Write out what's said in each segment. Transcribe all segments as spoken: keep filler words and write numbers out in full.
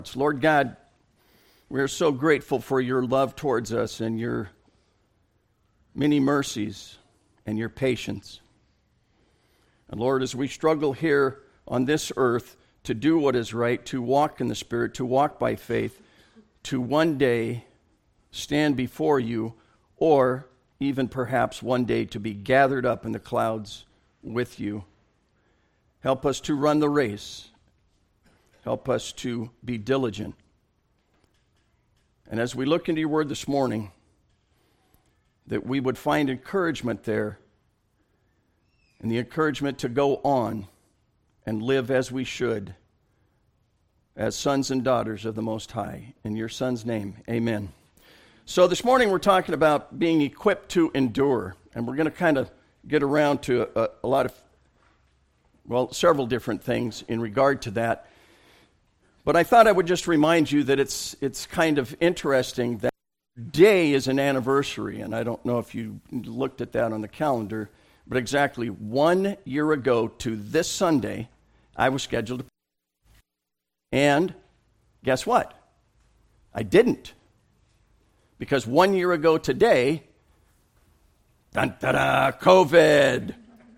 Lord God, we are so grateful for your love towards us and your many mercies and your patience. And Lord, as we struggle here on this earth to do what is right, to walk in the Spirit, to walk by faith, to one day stand before you, or even perhaps one day to be gathered up in the clouds with you. Help us to run the race. Help us to be diligent. And as we look into your word this morning, that we would find encouragement there, and the encouragement to go on and live as we should, as sons and daughters of the Most High. In your Son's name, amen. So this morning we're talking about being equipped to endure, and we're going to kind of get around to a, a lot of, well, several different things in regard to that. But I thought I would just remind you that it's it's kind of interesting that today is an anniversary, and I don't know if you looked at that on the calendar, but exactly one year ago to this Sunday, I was scheduled to. And guess what? I didn't. Because one year ago today, dun, da, da, COVID.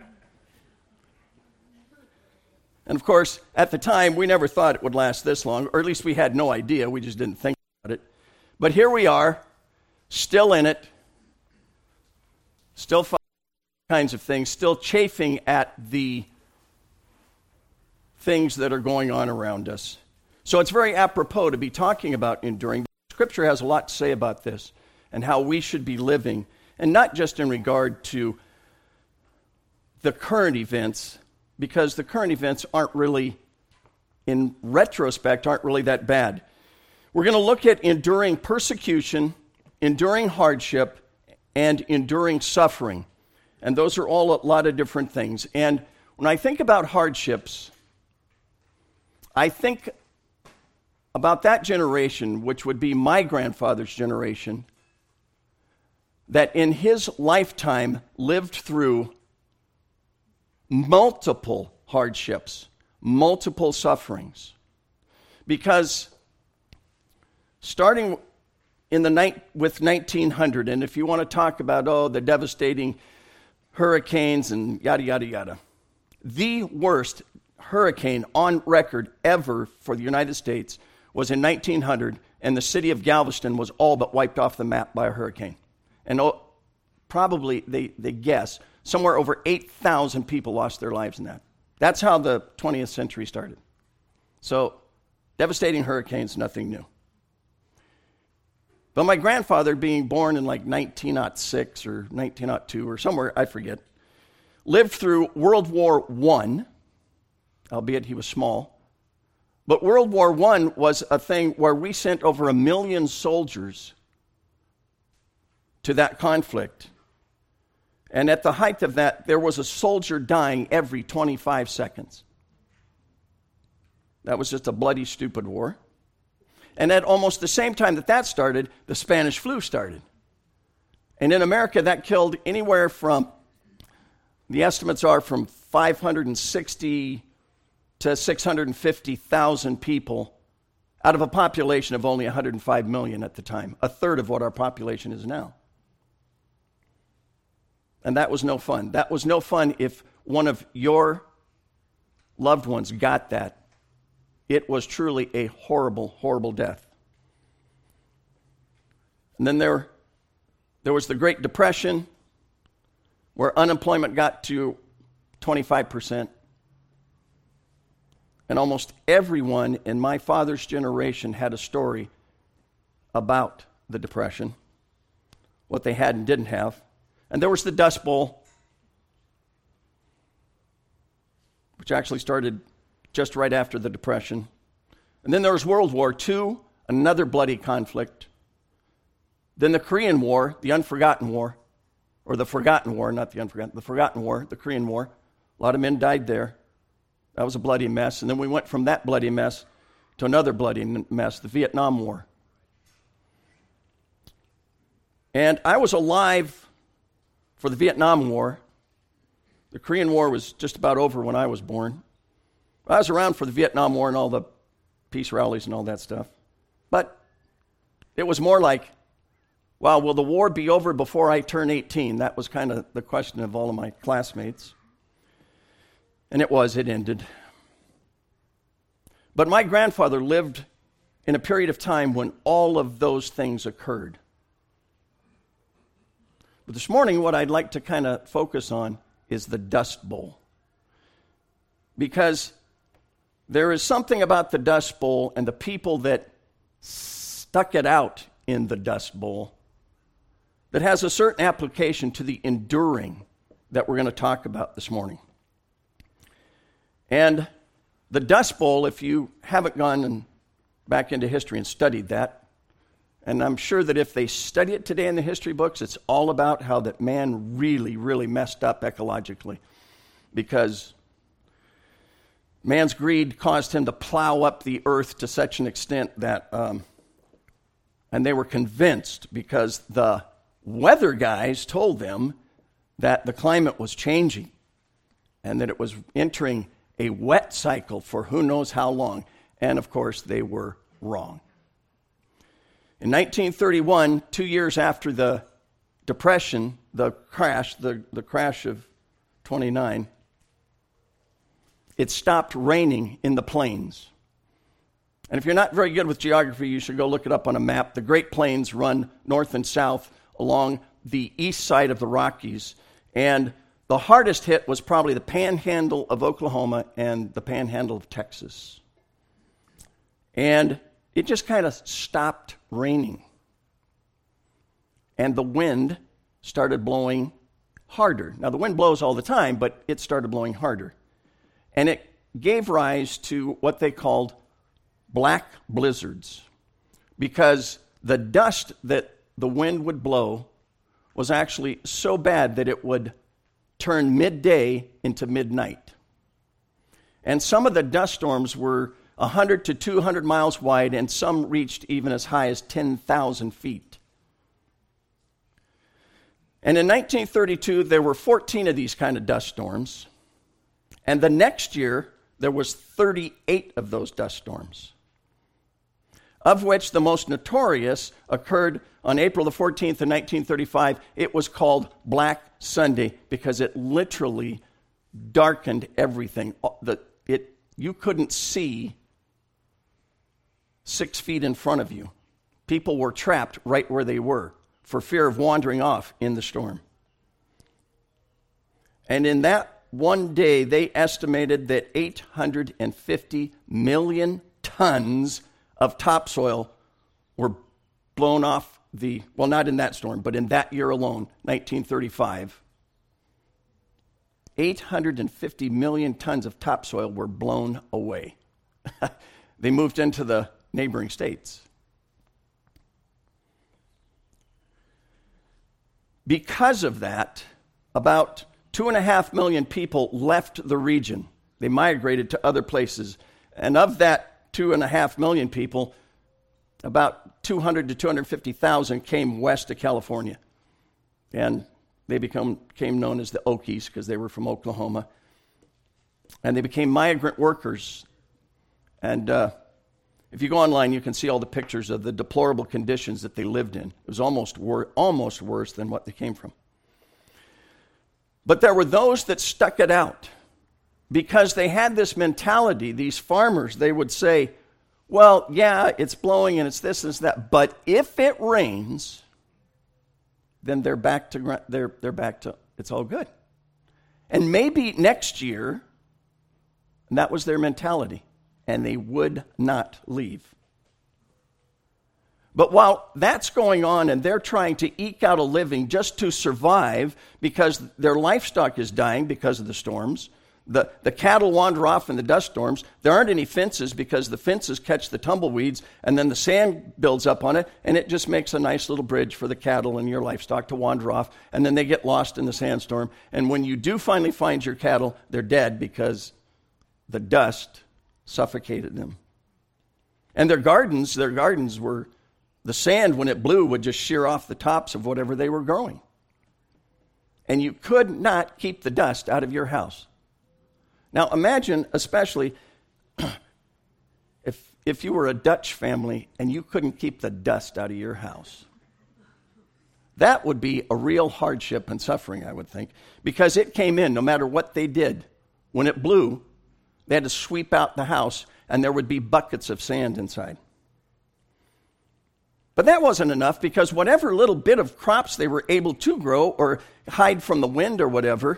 And of course, at the time, we never thought it would last this long, or at least we had no idea. We just didn't think about it. But here we are, still in it, still fighting kinds of things, still chafing at the things that are going on around us. So it's very apropos to be talking about enduring. Scripture has a lot to say about this and how we should be living, and not just in regard to the current events, because the current events aren't really, in retrospect, aren't really that bad. We're going to look at enduring persecution, enduring hardship, and enduring suffering. And those are all a lot of different things. And when I think about hardships, I think about that generation, which would be my grandfather's generation, that in his lifetime lived through multiple hardships, multiple sufferings. Because starting in the night with nineteen hundred, and if you want to talk about, oh, the devastating hurricanes and yada, yada, yada, the worst hurricane on record ever for the United States was in nineteen hundred, and the city of Galveston was all but wiped off the map by a hurricane. And oh, probably, they, they guess, somewhere over eight thousand people lost their lives in that. That's how the twentieth century started. So, devastating hurricanes, nothing new. But my grandfather, being born in like nineteen oh six or nineteen oh two or somewhere, I forget, lived through World War One, albeit he was small. But World War One was a thing where we sent over a million soldiers to that conflict. And at the height of that, there was a soldier dying every twenty-five seconds. That was just a bloody, stupid war. And at almost the same time that that started, the Spanish flu started. And in America, that killed anywhere from, the estimates are from five hundred sixty to six hundred fifty thousand people out of a population of only one hundred five million at the time, a third of what our population is now. And that was no fun. That was no fun if one of your loved ones got that. It was truly a horrible, horrible death. And then there, there was the Great Depression, where unemployment got to twenty-five percent. And almost everyone in my father's generation had a story about the Depression, what they had and didn't have. And there was the Dust Bowl, which actually started just right after the Depression. And then there was World War Two, another bloody conflict. Then the Korean War, the Unforgotten War, or the Forgotten War, not the Unforgotten, the Forgotten War, the Korean War. A lot of men died there. That was a bloody mess. And then we went from that bloody mess to another bloody mess, the Vietnam War. And I was alive for the Vietnam War. The Korean War was just about over when I was born. I was around for the Vietnam War and all the peace rallies and all that stuff. But it was more like, well, will the war be over before I turn eighteen? That was kind of the question of all of my classmates. And it was, it ended. But my grandfather lived in a period of time when all of those things occurred. But this morning, what I'd like to kind of focus on is the Dust Bowl. Because there is something about the Dust Bowl and the people that stuck it out in the Dust Bowl that has a certain application to the enduring that we're going to talk about this morning. And the Dust Bowl, if you haven't gone and back into history and studied that, and I'm sure that if they study it today in the history books, it's all about how that man really, really messed up ecologically, because man's greed caused him to plow up the earth to such an extent that, um, and they were convinced because the weather guys told them that the climate was changing and that it was entering a wet cycle for who knows how long. And of course, they were wrong. In nineteen thirty-one, two years after the Depression, the crash, the, the crash of twenty-nine, it stopped raining in the plains. And if you're not very good with geography, you should go look it up on a map. The Great Plains run north and south along the east side of the Rockies. And the hardest hit was probably the panhandle of Oklahoma and the panhandle of Texas. And it just kind of stopped raining. And the wind started blowing harder. Now, the wind blows all the time, but it started blowing harder. And it gave rise to what they called black blizzards, because the dust that the wind would blow was actually so bad that it would turn midday into midnight. And some of the dust storms were one hundred to two hundred miles wide, and some reached even as high as ten thousand feet. And in nineteen thirty-two, there were fourteen of these kind of dust storms. And the next year, there was thirty-eight of those dust storms, of which the most notorious occurred on April the fourteenth of nineteen thirty-five. It was called Black Sunday because it literally darkened everything. The, it, you couldn't see six feet in front of you. People were trapped right where they were for fear of wandering off in the storm. And in that one day, they estimated that eight hundred fifty million tons of topsoil were blown off the, well, not in that storm, but in that year alone, nineteen thirty-five. eight hundred fifty million tons of topsoil were blown away. They moved into the neighboring states. Because of that, about two and a half million people left the region. They migrated to other places. And of that two and a half million people, about two hundred to two hundred fifty thousand came west to California. And they become, became known as the Okies because they were from Oklahoma. And they became migrant workers. And uh, if you go online, you can see all the pictures of the deplorable conditions that they lived in. It was almost, wor- almost worse than what they came from. But there were those that stuck it out because they had this mentality. These farmers, they would say, well, yeah, it's blowing and it's this and it's that, but if it rains, then they're back to, they're, they're back to, it's all good. And maybe next year, and that was their mentality, and they would not leave. But while that's going on and they're trying to eke out a living just to survive because their livestock is dying because of the storms, the, the cattle wander off in the dust storms, there aren't any fences because the fences catch the tumbleweeds and then the sand builds up on it and it just makes a nice little bridge for the cattle and your livestock to wander off, and then they get lost in the sandstorm. And when you do finally find your cattle, they're dead because the dust suffocated them. And their gardens, their gardens were... The sand, when it blew, would just shear off the tops of whatever they were growing. And you could not keep the dust out of your house. Now imagine, especially, if if you were a Dutch family and you couldn't keep the dust out of your house. That would be a real hardship and suffering, I would think, because it came in no matter what they did. When it blew, they had to sweep out the house, and there would be buckets of sand inside. But that wasn't enough, because whatever little bit of crops they were able to grow or hide from the wind or whatever,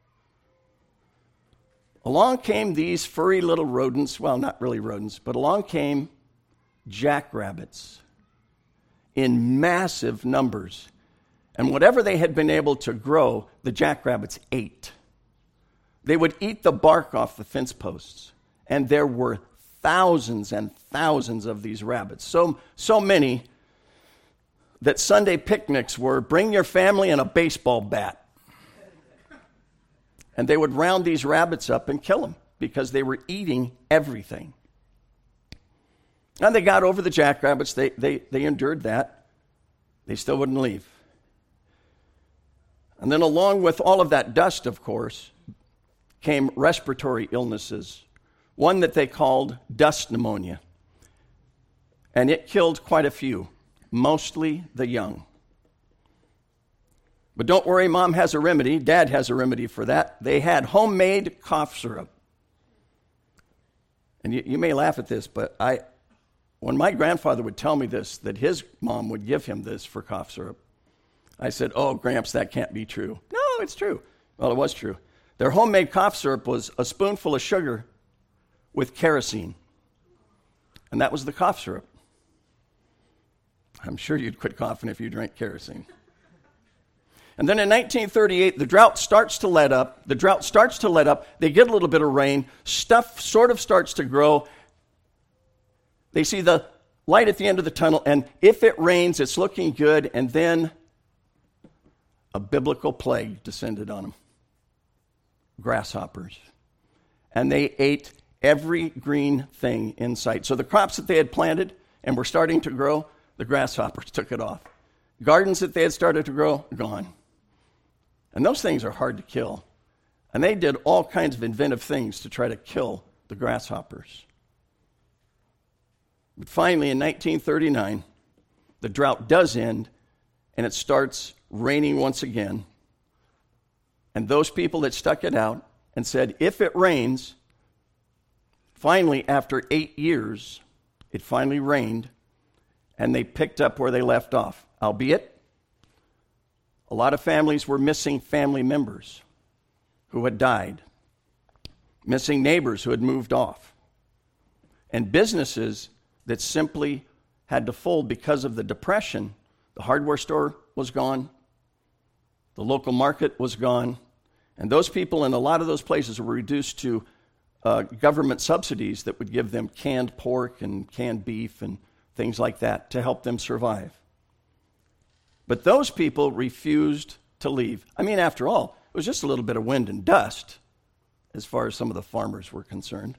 along came these furry little rodents, well, not really rodents, but along came jackrabbits in massive numbers. And whatever they had been able to grow, the jackrabbits ate. They would eat the bark off the fence posts. And there were thousands and thousands of these rabbits. So, so many that Sunday picnics were bring your family and a baseball bat. And they would round these rabbits up and kill them because they were eating everything. And they got over the jackrabbits. They, they, they endured that. They still wouldn't leave. And then along with all of that dust, of course, came respiratory illnesses, one that they called dust pneumonia. And it killed quite a few, mostly the young. But don't worry, Mom has a remedy. Dad has a remedy for that. They had homemade cough syrup. And you, you may laugh at this, but I, when my grandfather would tell me this, that his mom would give him this for cough syrup, I said, oh, Gramps, that can't be true. No, it's true. Well, it was true. Their homemade cough syrup was a spoonful of sugar with kerosene. And that was the cough syrup. I'm sure you'd quit coughing if you drank kerosene. And then in nineteen thirty-eight, the drought starts to let up. The drought starts to let up. They get a little bit of rain. Stuff sort of starts to grow. They see the light at the end of the tunnel, and if it rains, it's looking good. And then a biblical plague descended on them. Grasshoppers. And they ate every green thing in sight. So the crops that they had planted and were starting to grow, the grasshoppers took it off. Gardens that they had started to grow, gone. And those things are hard to kill. And they did all kinds of inventive things to try to kill the grasshoppers. But finally, in nineteen thirty-nine, the drought does end, and it starts raining once again. And those people that stuck it out and said, if it rains, finally, after eight years, it finally rained, and they picked up where they left off. Albeit, a lot of families were missing family members who had died, missing neighbors who had moved off, and businesses that simply had to fold because of the depression. The hardware store was gone. The local market was gone. And those people in a lot of those places were reduced to uh, government subsidies that would give them canned pork and canned beef and things like that to help them survive. But those people refused to leave. I mean, after all, it was just a little bit of wind and dust as far as some of the farmers were concerned.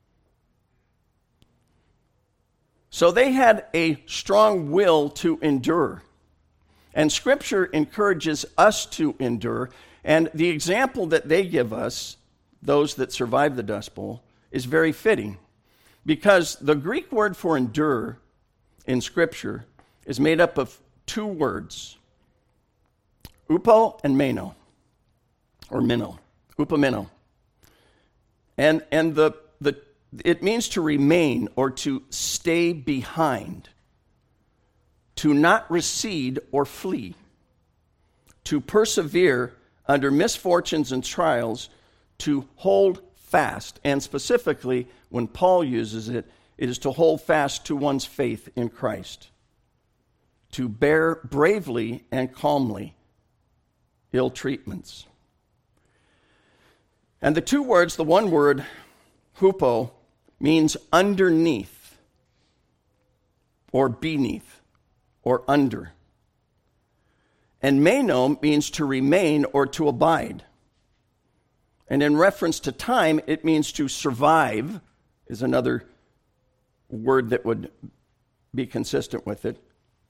So they had a strong will to endure. And Scripture encourages us to endure. And the example that they give us, those that survived the Dust Bowl, is very fitting. Because the Greek word for endure in Scripture is made up of two words, upo and meno, or minnow, upomeno. And, and the, the, it means to remain or to stay behind, to not recede or flee, to persevere under misfortunes and trials, to hold fast. And specifically, when Paul uses it, it is to hold fast to one's faith in Christ, to bear bravely and calmly ill treatments. And the two words, the one word, hupo, means underneath, or beneath, or under. And meno means to remain or to abide. And in reference to time, it means to survive, is another word that would be consistent with it.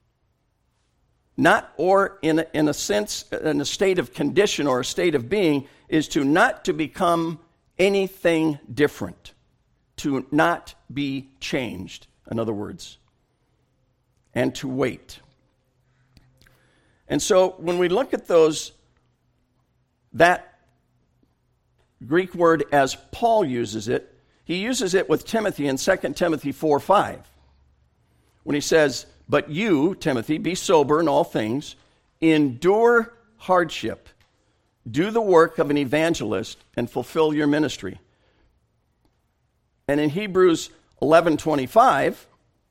Not, or in a, in a sense, in a state of condition or a state of being, is to not to become anything different, to not be changed, in other words, and to wait. And so when we look at those, that Greek word as Paul uses it, he uses it with Timothy in Second Timothy four five. When he says, "But you, Timothy, be sober in all things, endure hardship, do the work of an evangelist, and fulfill your ministry." And in Hebrews eleven twenty-five,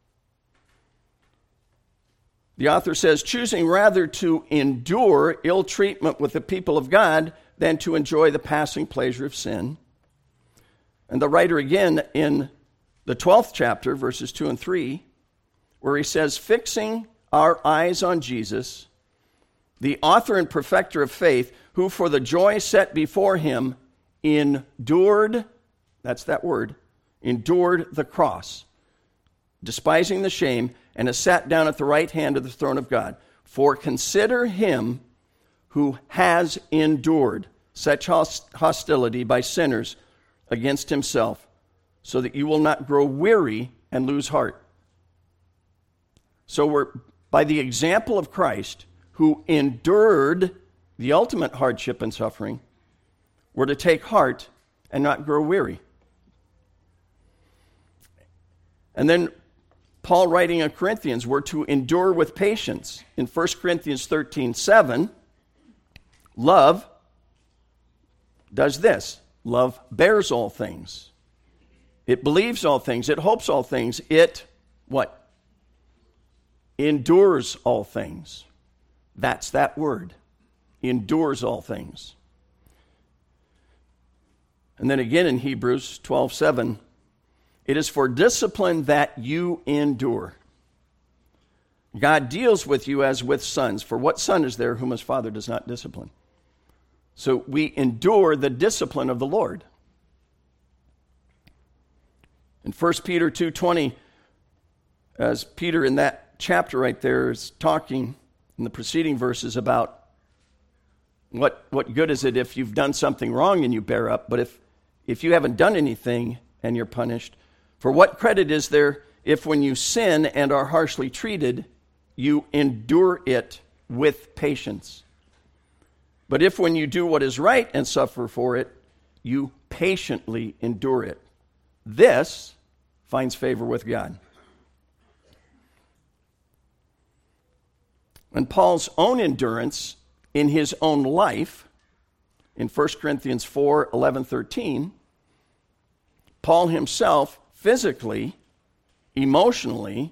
the author says, "Choosing rather to endure ill treatment with the people of God than to enjoy the passing pleasure of sin." And the writer again in the twelfth chapter, verses two and three, where he says, "Fixing our eyes on Jesus, the author and perfecter of faith, who for the joy set before him endured," that's that word, endured the cross, despising the shame, and has sat down at the right hand of the throne of God. For consider him who has endured such hostility by sinners against himself, so that you will not grow weary and lose heart. So we're, by the example of Christ, who endured the ultimate hardship and suffering, we're to take heart and not grow weary. And then Paul, writing in Corinthians, we're to endure with patience. In First Corinthians thirteen seven, love does this. Love bears all things. It believes all things. It hopes all things. It, what? Endures all things. That's that word. Endures all things. And then again in Hebrews twelve seven, it is for discipline that you endure. God deals with you as with sons. For what son is there whom his father does not discipline? So we endure the discipline of the Lord. In First Peter two twenty, as Peter in that chapter right there is talking in the preceding verses about what, what good is it if you've done something wrong and you bear up, but if, if you haven't done anything and you're punished, for what credit is there if when you sin and are harshly treated, you endure it with patience? But if when you do what is right and suffer for it, you patiently endure it, this finds favor with God. And Paul's own endurance in his own life, in First Corinthians four eleven thirteen, Paul himself physically, emotionally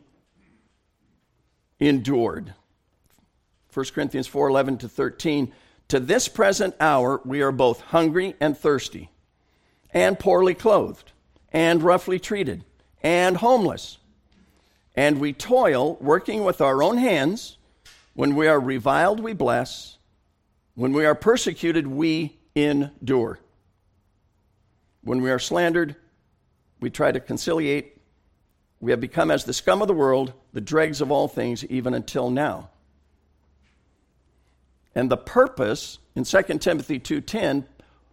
endured. First Corinthians four eleven to thirteen, to this present hour we are both hungry and thirsty, and poorly clothed, and roughly treated, and homeless. And we toil, working with our own hands. When we are reviled, we bless. When we are persecuted, we endure. When we are slandered, we try to conciliate. We have become as the scum of the world, the dregs of all things, even until now. And the purpose, in Second Timothy two ten,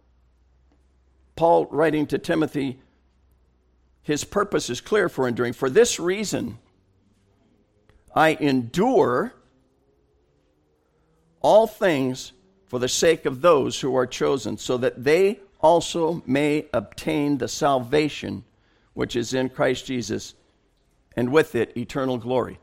Paul writing to Timothy, his purpose is clear for enduring. For this reason, I endure all things for the sake of those who are chosen, so that they also may obtain the salvation which is in Christ Jesus, and with it eternal glory.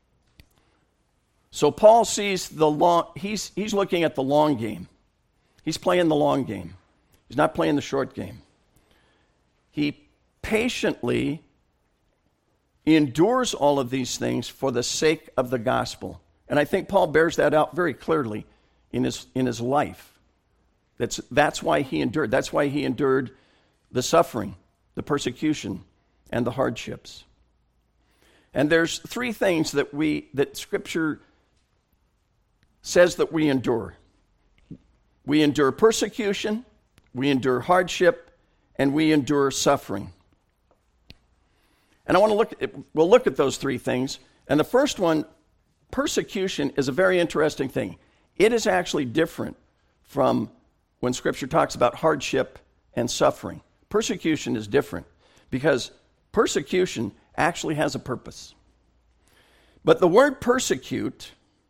So Paul sees the long, he's, he's looking at the long game. He's playing the long game. He's not playing the short game. He patiently endures all of these things for the sake of the gospel. And I think Paul bears that out very clearly in his, in his life. That's, that's why he endured. That's why he endured the suffering, the persecution, and the hardships. And there's three things that we that Scripture says that we endure. We endure persecution, we endure hardship, and we endure suffering. And I want to look at, we'll look at those three things. And the first one, persecution, is a very interesting thing. It is actually different from when Scripture talks about hardship and suffering. Persecution is different because persecution actually has a purpose. But the word persecute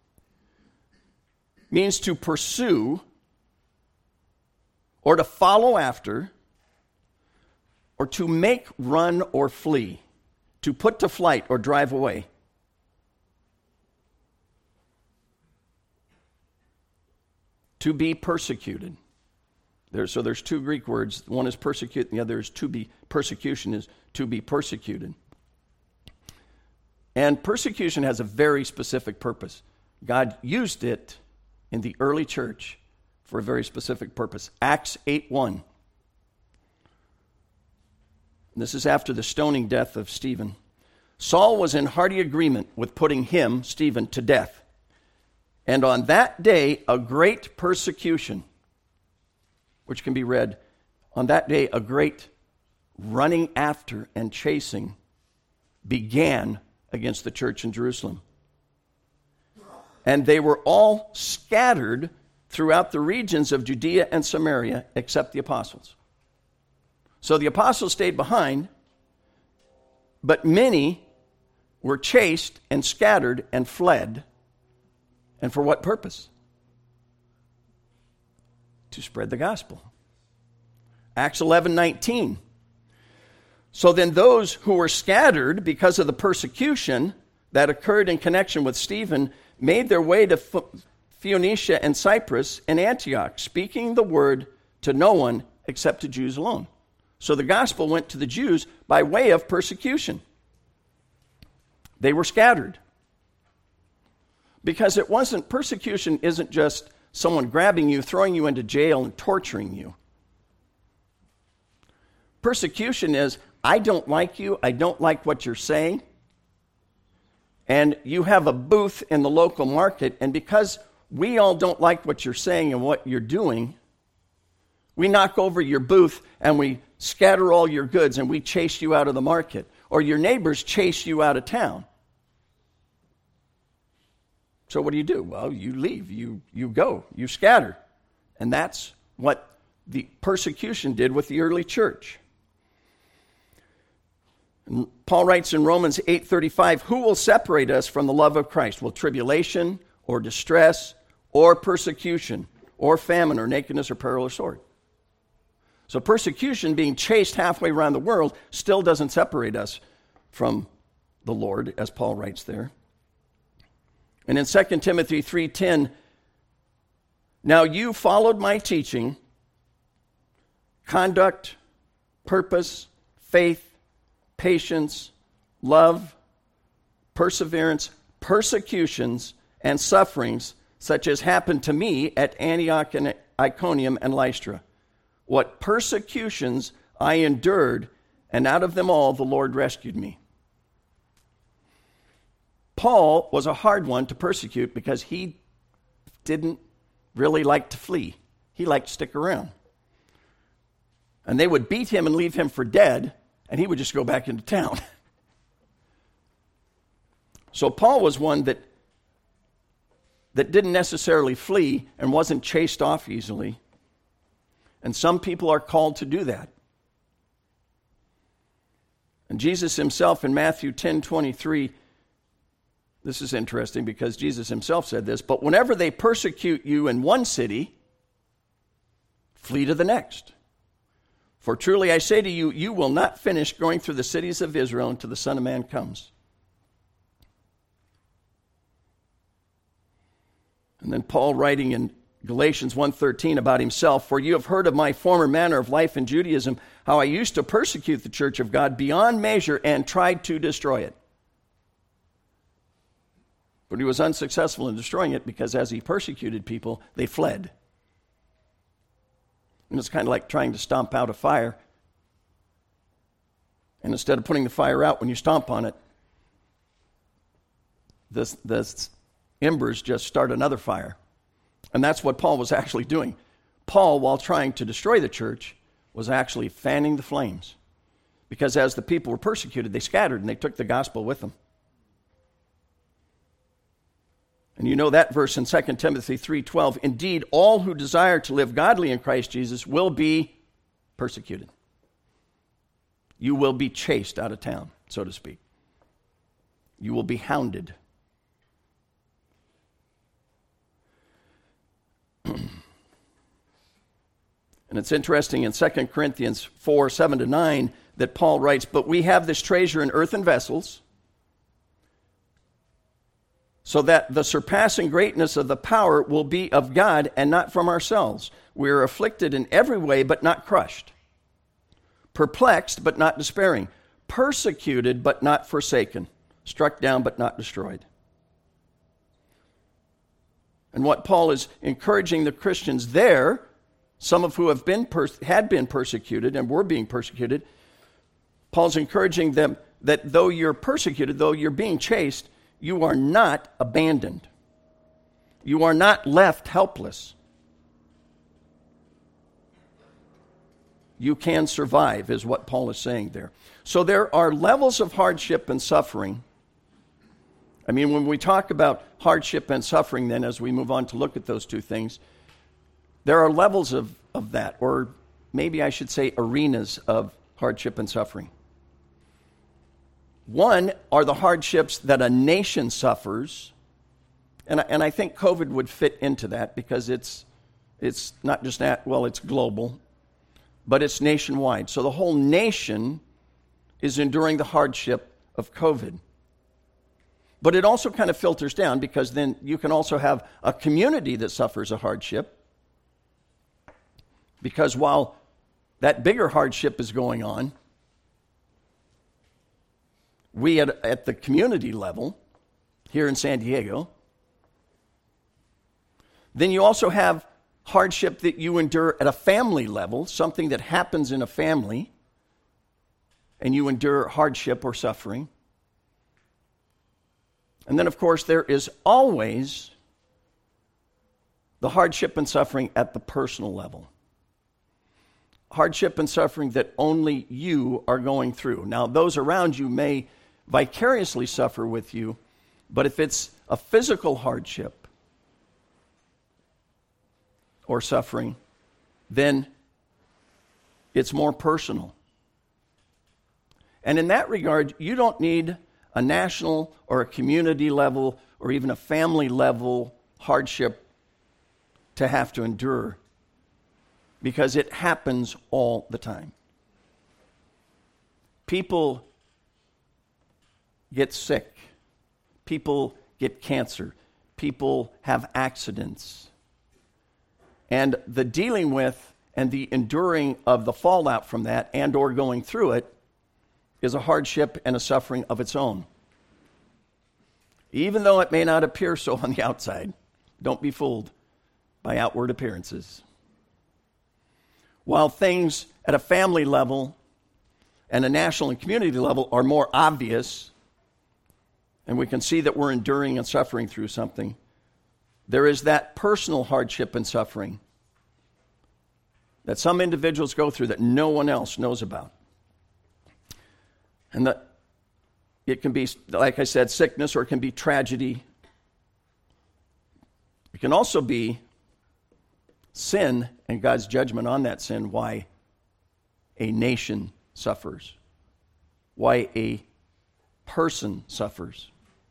means to pursue or to follow after or to make run or flee, to put to flight or drive away. To be persecuted. There, so there's two Greek words. One is persecute, and the other is to be. Persecution is to be persecuted. And persecution has a very specific purpose. God used it in the early church for a very specific purpose. Acts eight one. This is after the stoning death of Stephen. Saul was in hearty agreement with putting him, Stephen, to death. And on that day, a great persecution, which can be read, on that day, a great running after and chasing began against the church in Jerusalem. And they were all scattered throughout the regions of Judea and Samaria, except the apostles. So the apostles stayed behind, but many were chased and scattered and fled. And for what purpose? To spread the gospel. Acts eleven nineteen. So then those who were scattered because of the persecution that occurred in connection with Stephen made their way to Phoenicia and Cyprus and Antioch, speaking the word to no one except to Jews alone. So the gospel went to the Jews by way of persecution. They were scattered. Because it wasn't, persecution isn't just someone grabbing you, throwing you into jail, and torturing you. Persecution is, I don't like you, I don't like what you're saying, and you have a booth in the local market, and because we all don't like what you're saying and what you're doing, we knock over your booth and we scatter all your goods and we chase you out of the market, or your neighbors chase you out of town. So what do you do? Well, you leave, you, you go, you scatter. And that's what the persecution did with the early church. And Paul writes in Romans eight thirty-five, who will separate us from the love of Christ? Will tribulation or distress or persecution or famine or nakedness or peril or sword? So persecution, being chased halfway around the world, still doesn't separate us from the Lord, as Paul writes there. And in Second Timothy three ten, now you followed my teaching, conduct, purpose, faith, patience, love, perseverance, persecutions, and sufferings, such as happened to me at Antioch and Iconium and Lystra. What persecutions I endured, and out of them all the Lord rescued me. Paul was a hard one to persecute because he didn't really like to flee. He liked to stick around. And they would beat him and leave him for dead, and he would just go back into town. So Paul was one that, that didn't necessarily flee and wasn't chased off easily. And some people are called to do that. And Jesus himself in Matthew ten twenty-three, this is interesting because Jesus himself said this, but whenever they persecute you in one city, flee to the next. For truly I say to you, you will not finish going through the cities of Israel until the Son of Man comes. And then Paul writing in Galatians one thirteen about himself, for you have heard of my former manner of life in Judaism, how I used to persecute the church of God beyond measure and tried to destroy it. But he was unsuccessful in destroying it because as he persecuted people, they fled. And it's kind of like trying to stomp out a fire. And instead of putting the fire out when you stomp on it, the, the embers just start another fire. And that's what Paul was actually doing. Paul, while trying to destroy the church, was actually fanning the flames. Because as the people were persecuted, they scattered and they took the gospel with them. And you know that verse in Second Timothy three twelve, indeed, all who desire to live godly in Christ Jesus will be persecuted. You will be chased out of town, so to speak. You will be hounded. And it's interesting in Second Corinthians four, seven to nine, that Paul writes, "But we have this treasure in earthen vessels, so that the surpassing greatness of the power will be of God and not from ourselves. We are afflicted in every way, but not crushed. Perplexed, but not despairing. Persecuted, but not forsaken. Struck down, but not destroyed." And what Paul is encouraging the Christians there, some of who have been pers- had been persecuted and were being persecuted, Paul's encouraging them that though you're persecuted, though you're being chased, you are not abandoned. You are not left helpless. You can survive, is what Paul is saying there. So there are levels of hardship and suffering. I mean, when we talk about hardship and suffering, then as we move on to look at those two things, there are levels of, of that, or maybe I should say arenas of hardship and suffering. One are the hardships that a nation suffers, and I, and I think COVID would fit into that because it's it's not just that, well, it's global, but it's nationwide. So the whole nation is enduring the hardship of COVID. But it also kind of filters down because then you can also have a community that suffers a hardship. Because while that bigger hardship is going on, we at, at the community level here in San Diego, then you also have hardship that you endure at a family level, something that happens in a family, and you endure hardship or suffering. And then, of course, there is always the hardship and suffering at the personal level. Hardship and suffering that only you are going through. Now, those around you may vicariously suffer with you, but if it's a physical hardship or suffering, then it's more personal. And in that regard, you don't need a national or a community level or even a family level hardship to have to endure, because it happens all the time. People get sick. People get cancer. People have accidents. And the dealing with and the enduring of the fallout from that and or going through it is a hardship and a suffering of its own. Even though it may not appear so on the outside, don't be fooled by outward appearances. While things at a family level and a national and community level are more obvious, and we can see that we're enduring and suffering through something, there is that personal hardship and suffering that some individuals go through that no one else knows about. And that it can be, like I said, sickness, or it can be tragedy. It can also be sin and God's judgment on that sin, why a nation suffers, why a person suffers.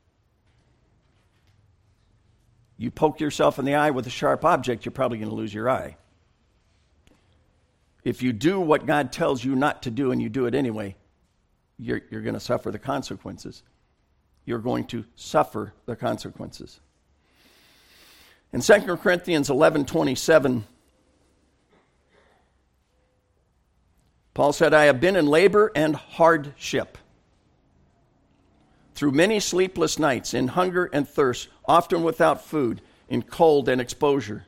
You poke yourself in the eye with a sharp object, you're probably going to lose your eye. If you do what God tells you not to do and you do it anyway, you're, you're going to suffer the consequences. You're going to suffer the consequences. In Second Corinthians eleven twenty-seven, Paul said, "I have been in labor and hardship, through many sleepless nights, in hunger and thirst, often without food, in cold and exposure."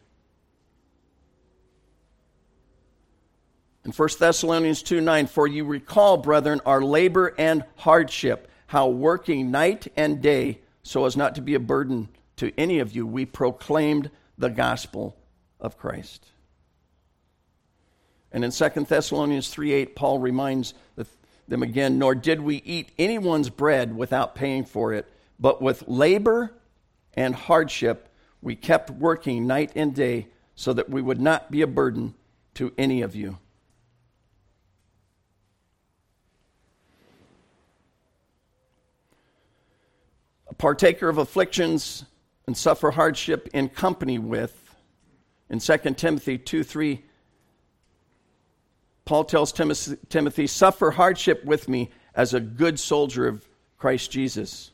In First Thessalonians two nine, "For you recall, brethren, our labor and hardship, how working night and day, so as not to be a burden to any of you, we proclaimed the gospel of Christ." And in Second Thessalonians three eight, Paul reminds them again, "Nor did we eat anyone's bread without paying for it, but with labor and hardship we kept working night and day, so that we would not be a burden to any of you." a partaker of afflictions and suffer hardship in company with. In Second Timothy two three, Paul tells Timothy, suffer hardship with me as a good soldier of Christ Jesus.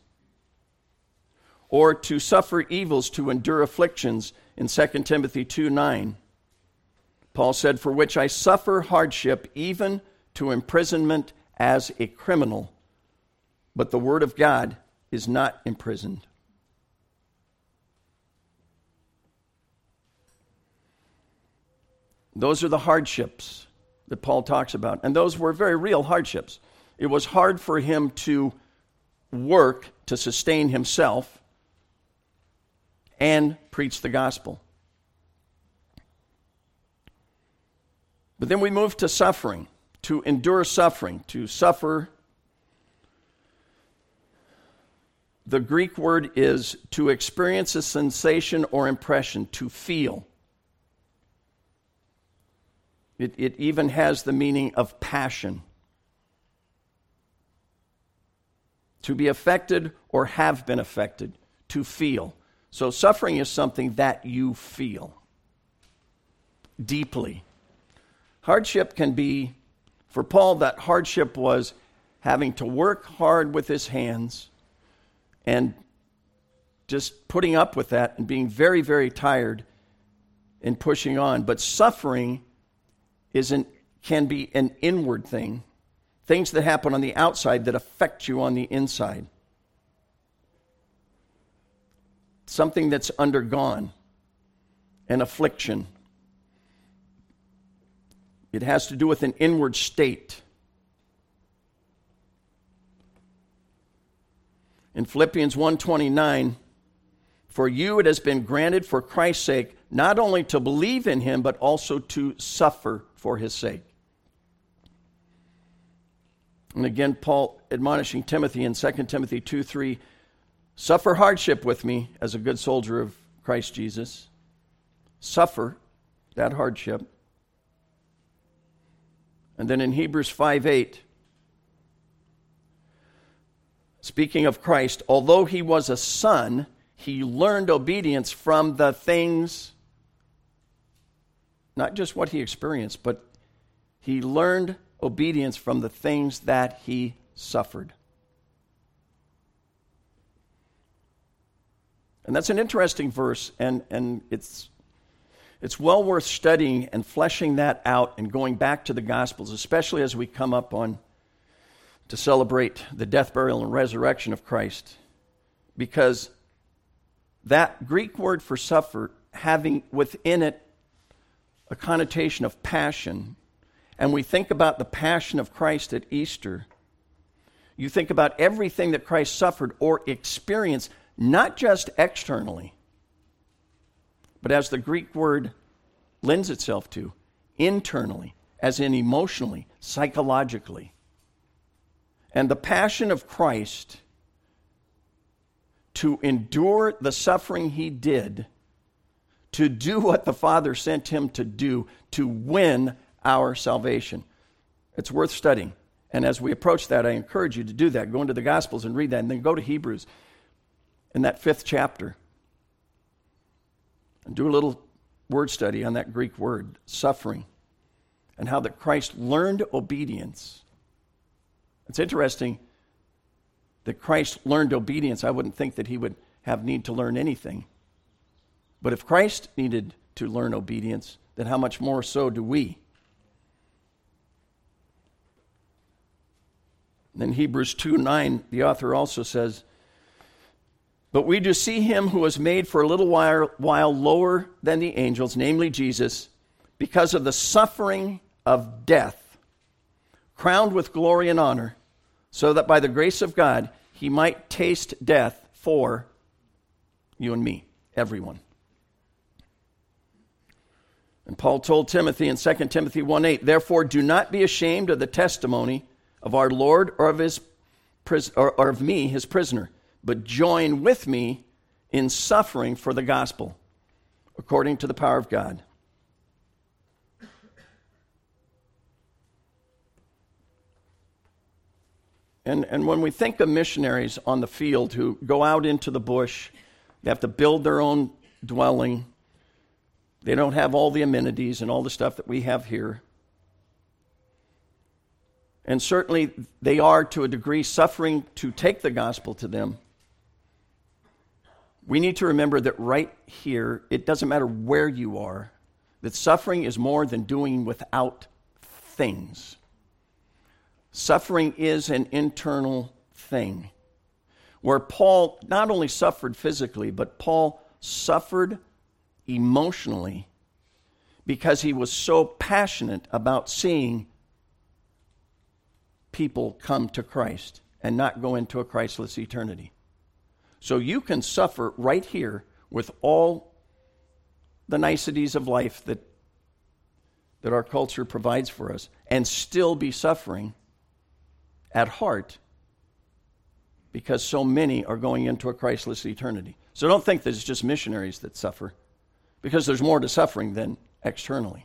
Or to suffer evils, to endure afflictions. In Second Timothy two nine, Paul said, for which I suffer hardship, even to imprisonment as a criminal. But the word of God is not imprisoned. Those are the hardships that Paul talks about. And those were very real hardships. It was hard for him to work to sustain himself and preach the gospel. But then we move to suffering, to endure suffering, to suffer. The Greek word is to experience a sensation or impression, to feel. It, it even has the meaning of passion. To be affected or have been affected, to feel. So suffering is something that you feel deeply. Hardship can be, for Paul, that hardship was having to work hard with his hands and just putting up with that and being very, very tired and pushing on. But suffering is an, can be an inward thing, things that happen on the outside that affect you on the inside. Something that's undergone, an affliction. It has to do with an inward state. In Philippians one twenty-nine, for you it has been granted for Christ's sake, not only to believe in him, but also to suffer for his sake. And again, Paul admonishing Timothy in Second Timothy two three, suffer hardship with me as a good soldier of Christ Jesus. Suffer that hardship. And then in Hebrews five eight, speaking of Christ, although he was a son, he learned obedience from the things, not just what he experienced, but he learned obedience from the things that he suffered. And that's an interesting verse, and, and it's it's well worth studying and fleshing that out and going back to the Gospels, especially as we come up on to celebrate the death, burial, and resurrection of Christ. Because that Greek word for suffer, having within it a connotation of passion, and we think about the passion of Christ at Easter, you think about everything that Christ suffered or experienced, not just externally, but as the Greek word lends itself to, internally, as in emotionally, psychologically. And the passion of Christ to endure the suffering he did, to do what the Father sent him to do, to win our salvation. It's worth studying. And as we approach that, I encourage you to do that. Go into the Gospels and read that, and then go to Hebrews in that fifth chapter. And do a little word study on that Greek word, suffering, and how that Christ learned obedience. It's interesting that Christ learned obedience. I wouldn't think that he would have need to learn anything. But if Christ needed to learn obedience, then how much more so do we? And then Hebrews two nine, the author also says, but we do see him who was made for a little while, while lower than the angels, namely Jesus, because of the suffering of death, crowned with glory and honor, so that by the grace of God he might taste death for you and me, everyone. And Paul told Timothy in Second Timothy one eight, therefore do not be ashamed of the testimony of our Lord or of his or, or of me, his prisoner, but join with me in suffering for the gospel, according to the power of God. And, and when we think of missionaries on the field who go out into the bush, they have to build their own dwelling. They don't have all the amenities and all the stuff that we have here. And certainly they are, to a degree, suffering to take the gospel to them. We need to remember that right here, it doesn't matter where you are, that suffering is more than doing without things. Suffering is an internal thing, where Paul not only suffered physically, but Paul suffered emotionally because he was so passionate about seeing people come to Christ and not go into a Christless eternity. So you can suffer right here with all the niceties of life that, that our culture provides for us and still be suffering at heart because so many are going into a Christless eternity. So don't think that it's just missionaries that suffer, because there's more to suffering than externally.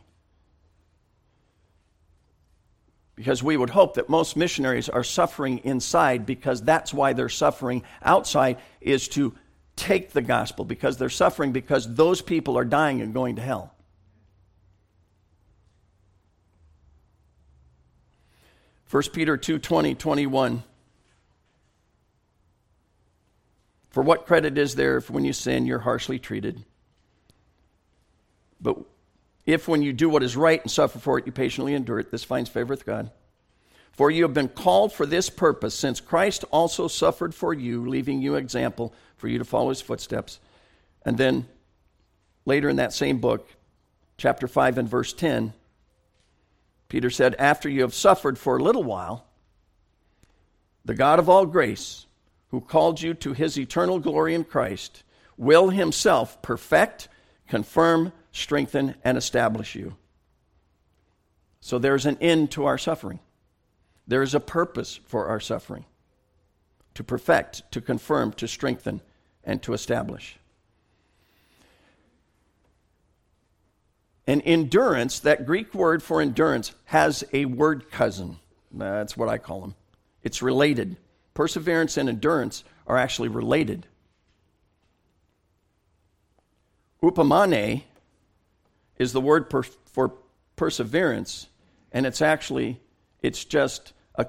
Because we would hope that most missionaries are suffering inside, because that's why they're suffering outside, is to take the gospel, because they're suffering because those people are dying and going to hell. First Peter two twenty, twenty-one. For what credit is there if when you sin you're harshly treated? But if when you do what is right and suffer for it, you patiently endure it, this finds favor with God. For you have been called for this purpose, since Christ also suffered for you, leaving you example for you to follow his footsteps. And then later in that same book, chapter five and verse ten, Peter said, after you have suffered for a little while, the God of all grace, who called you to his eternal glory in Christ, will himself perfect, confirm, strengthen, and establish you. So there's an end to our suffering. There is a purpose for our suffering: to perfect, to confirm, to strengthen, and to establish. And endurance, that Greek word for endurance, has a word cousin. That's what I call them. It's related. Perseverance and endurance are actually related. Upamane is the word per, for perseverance, and it's actually, it's just a,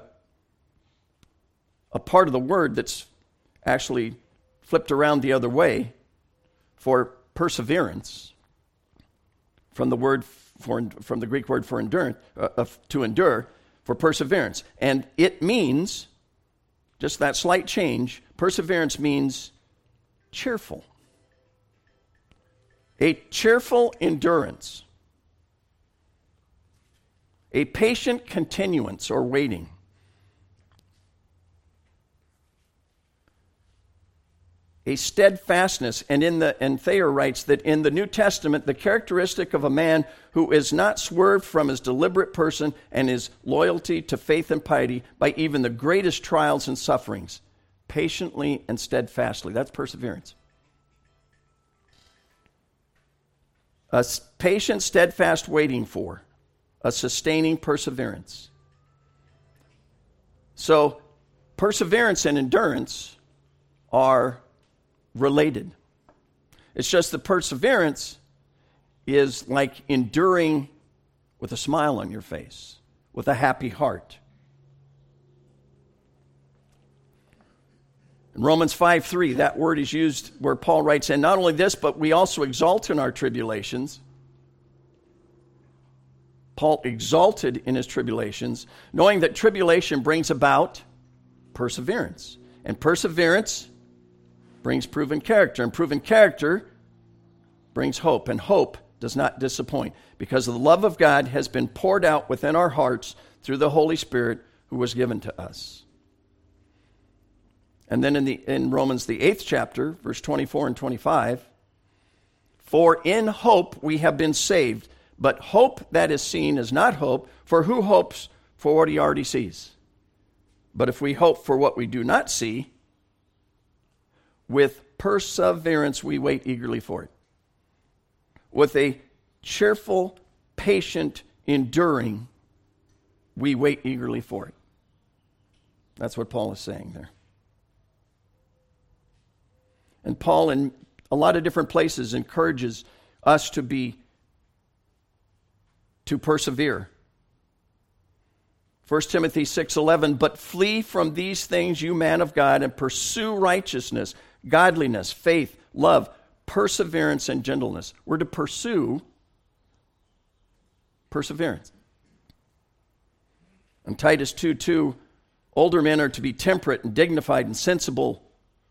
a part of the word that's actually flipped around the other way for perseverance, from the word for, from the Greek word for endurance, uh, uh, to endure, for perseverance. And it means, just that slight change, perseverance means cheerful. A cheerful endurance. A patient continuance or waiting. A steadfastness. And in the and Thayer writes that in the New Testament, the characteristic of a man who is not swerved from his deliberate person and his loyalty to faith and piety by even the greatest trials and sufferings, patiently and steadfastly. That's perseverance. A patient, steadfast waiting for, a sustaining perseverance. So, perseverance and endurance are related. It's just that perseverance is like enduring with a smile on your face, with a happy heart. In Romans five three, that word is used where Paul writes, and not only this, but we also exult in our tribulations. Paul exulted in his tribulations, knowing that tribulation brings about perseverance. And perseverance brings proven character. And proven character brings hope. And hope does not disappoint, because the love of God has been poured out within our hearts through the Holy Spirit who was given to us. And then in the in Romans, the eighth chapter, verse twenty-four and twenty-five, for in hope we have been saved, but hope that is seen is not hope, for who hopes for what he already sees? But if we hope for what we do not see, with perseverance we wait eagerly for it. With a cheerful, patient, enduring, we wait eagerly for it. That's what Paul is saying there. And Paul, in a lot of different places, encourages us to be, to persevere. First Timothy six eleven, but flee from these things, you man of God, and pursue righteousness, godliness, faith, love, perseverance, and gentleness. We're to pursue perseverance. And Titus two two, older men are to be temperate and dignified and sensible,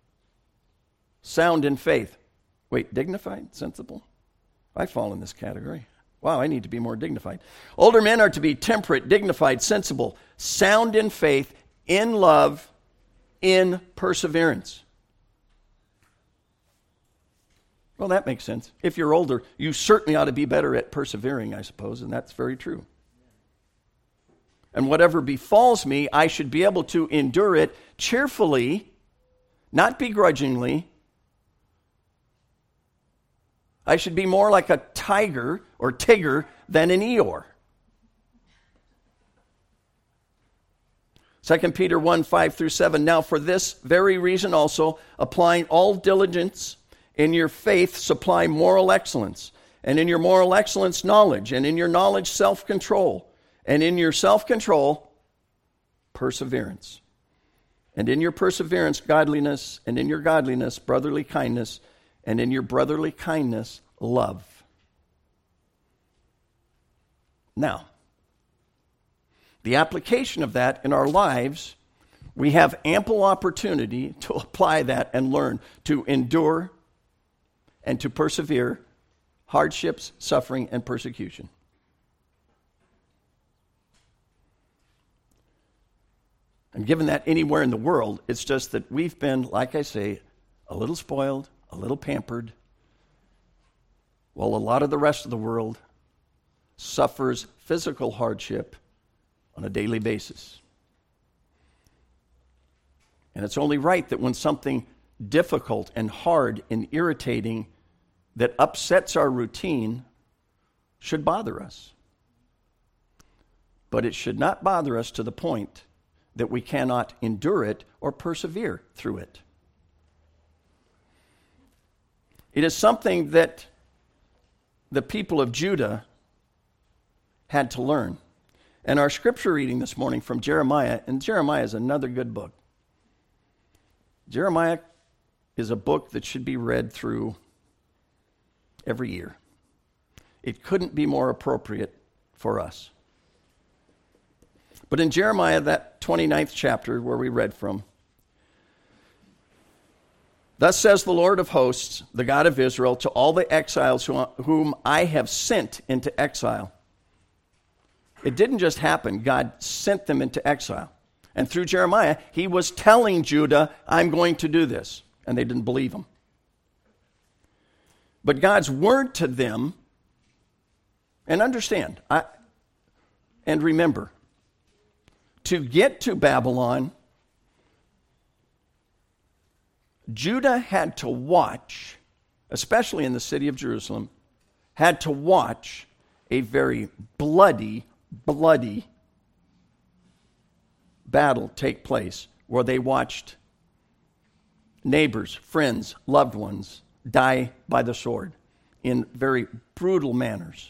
sound in faith. Wait, dignified, sensible? I fall in this category. Wow, I need to be more dignified. Older men are to be temperate, dignified, sensible, sound in faith, in love, in perseverance. Well, that makes sense. If you're older, you certainly ought to be better at persevering, I suppose, and that's very true. And whatever befalls me, I should be able to endure it cheerfully, not begrudgingly. I should be more like a tiger or Tigger than an Eeyore. Second Peter one, five through seven. Now for this very reason also, applying all diligence in your faith, supply moral excellence. And in your moral excellence, knowledge. And in your knowledge, self-control. And in your self-control, perseverance. And in your perseverance, godliness. And in your godliness, brotherly kindness. And in your brotherly kindness, love. Now, the application of that in our lives, we have ample opportunity to apply that and learn to endure and to persevere hardships, suffering, and persecution. And given that anywhere in the world, it's just that we've been, like I say, a little spoiled, a little pampered, while a lot of the rest of the world suffers physical hardship on a daily basis. And it's only right that when something difficult and hard and irritating that upsets our routine should bother us. But it should not bother us to the point that we cannot endure it or persevere through it. It is something that the people of Judah had to learn. And our scripture reading this morning from Jeremiah, and Jeremiah is another good book. Jeremiah is a book that should be read through every year. It couldn't be more appropriate for us. But in Jeremiah, that twenty-ninth chapter where we read from, thus says the Lord of hosts, the God of Israel, to all the exiles whom I have sent into exile. It didn't just happen. God sent them into exile. And through Jeremiah, he was telling Judah, I'm going to do this. And they didn't believe him. But God's word to them, and understand, I, and remember, to get to Babylon, Judah had to watch, especially in the city of Jerusalem, had to watch a very bloody, bloody battle take place where they watched neighbors, friends, loved ones die by the sword in very brutal manners.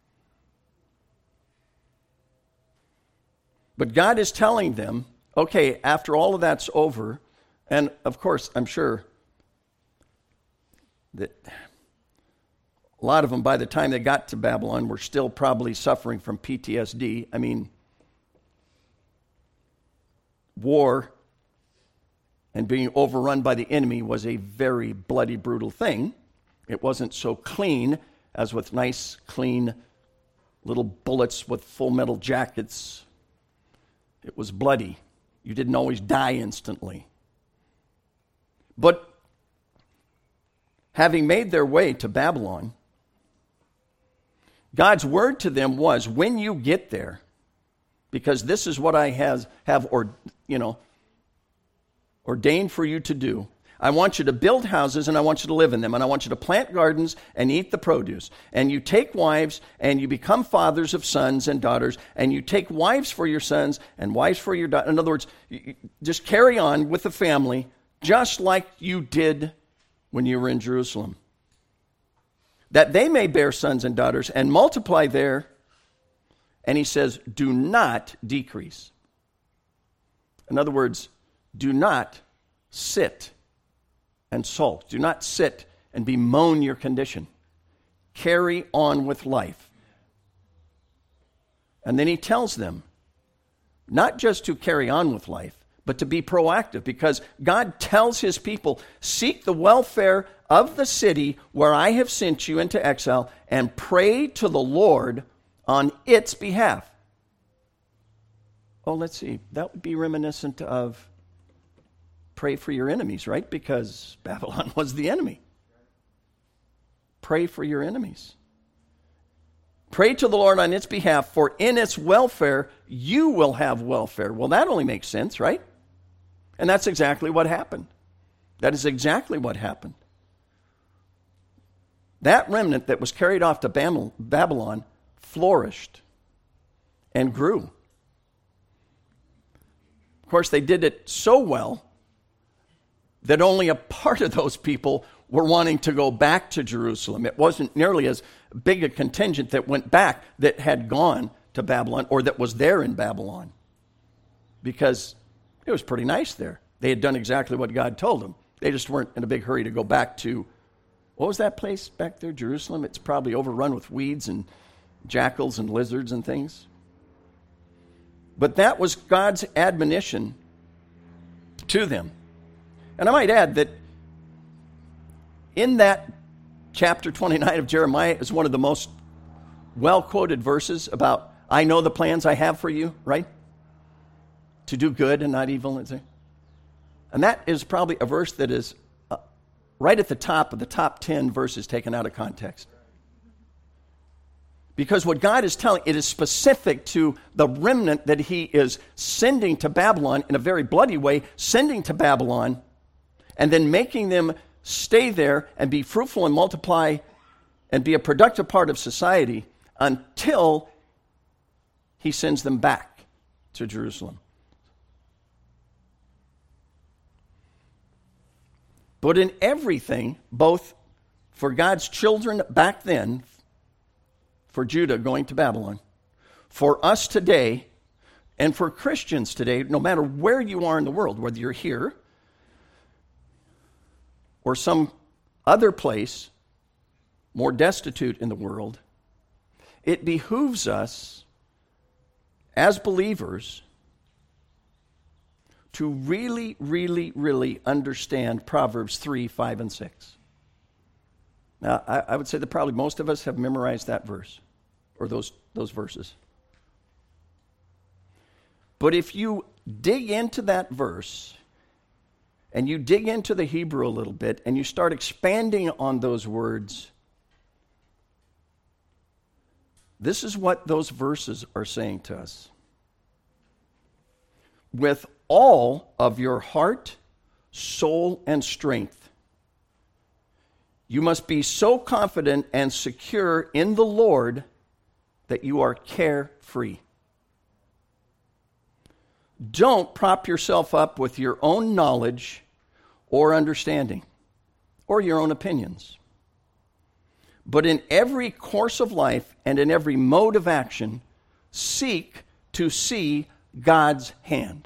But God is telling them, okay, after all of that's over, and of course, I'm sure that a lot of them, by the time they got to Babylon, were still probably suffering from P T S D. I mean, war and being overrun by the enemy was a very bloody, brutal thing. It wasn't so clean as with nice, clean little bullets with full metal jackets. It was bloody. You didn't always die instantly. But having made their way to Babylon, God's word to them was, when you get there, because this is what I has, have or, you know, ordained for you to do, I want you to build houses and I want you to live in them. And I want you to plant gardens and eat the produce. And you take wives and you become fathers of sons and daughters. And you take wives for your sons and wives for your daughters. In other words, just carry on with the family just like you did when you were in Jerusalem. That they may bear sons and daughters and multiply there. And he says, do not decrease. In other words, do not sit and sulk. Do not sit and bemoan your condition. Carry on with life. And then he tells them not just to carry on with life, but to be proactive, because God tells his people, seek the welfare of the city where I have sent you into exile and pray to the Lord on its behalf. Oh, let's see. That would be reminiscent of pray for your enemies, right? Because Babylon was the enemy. Pray for your enemies. Pray to the Lord on its behalf, for in its welfare you will have welfare. Well, that only makes sense, right? And that's exactly what happened. That is exactly what happened. That remnant that was carried off to Babylon flourished and grew. Of course, they did it so well that only a part of those people were wanting to go back to Jerusalem. It wasn't nearly as big a contingent that went back that had gone to Babylon or that was there in Babylon, because it was pretty nice there. They had done exactly what God told them. They just weren't in a big hurry to go back to, what was that place back there, Jerusalem? It's probably overrun with weeds and jackals and lizards and things. But that was God's admonition to them. And I might add that in that chapter twenty-nine of Jeremiah is one of the most well-quoted verses about, I know the plans I have for you, right? To do good and not evil. And that is probably a verse that is uh, right at the top of the top ten verses taken out of context. Because what God is telling, it is specific to the remnant that he is sending to Babylon in a very bloody way, sending to Babylon, and then making them stay there and be fruitful and multiply and be a productive part of society until he sends them back to Jerusalem. But in everything, both for God's children back then, for Judah going to Babylon, for us today, and for Christians today, no matter where you are in the world, whether you're here or some other place more destitute in the world, it behooves us as believers to really, really, really understand Proverbs three, five, and six. Now, I, I would say that probably most of us have memorized that verse, or those, those verses. But if you dig into that verse, and you dig into the Hebrew a little bit, and you start expanding on those words, this is what those verses are saying to us. With all of your heart, soul, and strength, you must be so confident and secure in the Lord that you are carefree. Don't prop yourself up with your own knowledge or understanding or your own opinions. But in every course of life and in every mode of action, seek to see God's hand.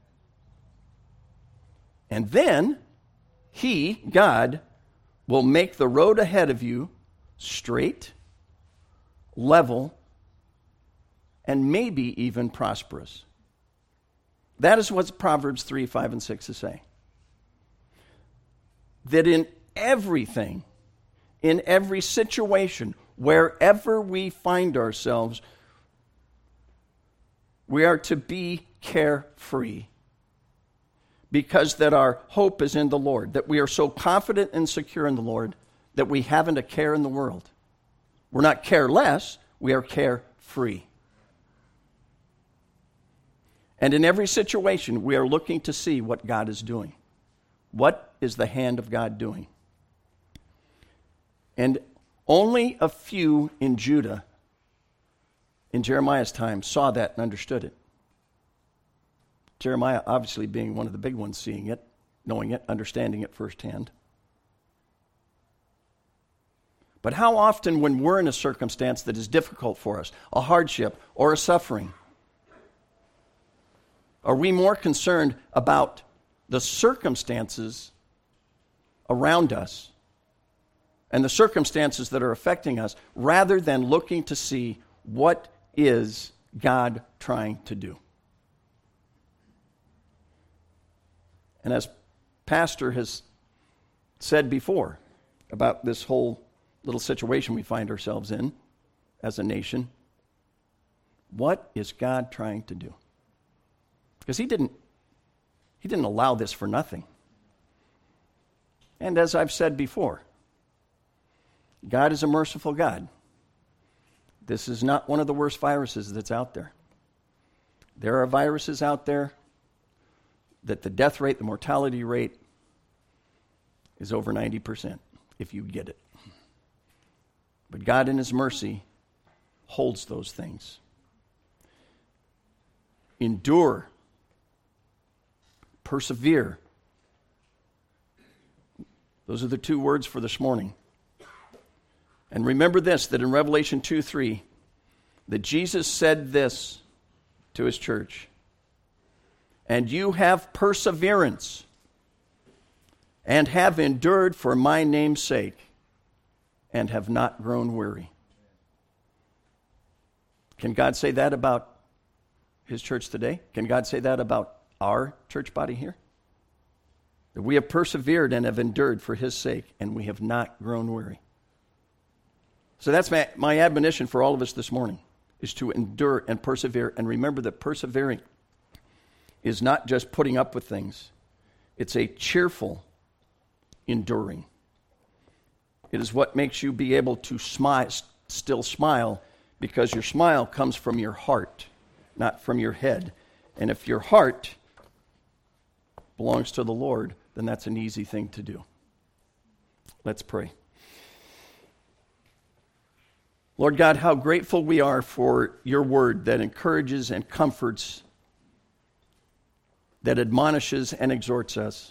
And then he, God, will make the road ahead of you straight, level, and maybe even prosperous. That is what Proverbs three, five, and six is saying. That in everything, in every situation, wherever we find ourselves, we are to be carefree. Because that our hope is in the Lord, that we are so confident and secure in the Lord that we haven't a care in the world. We're not careless, we are carefree. And in every situation, we are looking to see what God is doing. What is the hand of God doing? And only a few in Judah in Jeremiah's time saw that and understood it. Jeremiah obviously being one of the big ones, seeing it, knowing it, understanding it firsthand. But how often when we're in a circumstance that is difficult for us, a hardship or a suffering, are we more concerned about the circumstances around us and the circumstances that are affecting us rather than looking to see what is God trying to do? And as Pastor has said before about this whole little situation we find ourselves in as a nation, what is God trying to do? Because he didn't, he didn't allow this for nothing. And as I've said before, God is a merciful God. This is not one of the worst viruses that's out there. There are viruses out there that the death rate, the mortality rate is over ninety percent if you get it. But God in his mercy holds those things. Endure. Persevere. Those are the two words for this morning. And remember this, that in Revelation two three, that Jesus said this to his church. And you have perseverance and have endured for my name's sake and have not grown weary. Can God say that about his church today? Can God say that about our church body here? That we have persevered and have endured for his sake and we have not grown weary. So that's my, my admonition for all of us this morning, is to endure and persevere. And remember that persevering is not just putting up with things. It's a cheerful enduring. It is what makes you be able to smile, still smile, because your smile comes from your heart, not from your head. And if your heart belongs to the Lord, then that's an easy thing to do. Let's pray. Lord God, how grateful we are for your word that encourages and comforts, that admonishes and exhorts us.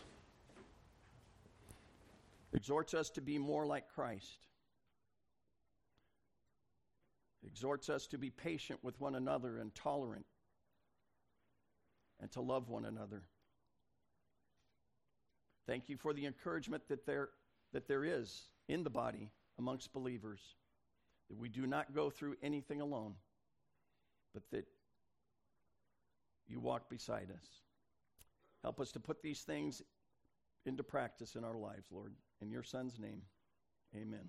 Exhorts us to be more like Christ. Exhorts us to be patient with one another and tolerant, and to love one another. Thank you for the encouragement that there, that there is in the body amongst believers, that we do not go through anything alone, but that you walk beside us. Help us to put these things into practice in our lives, Lord. In your Son's name, amen.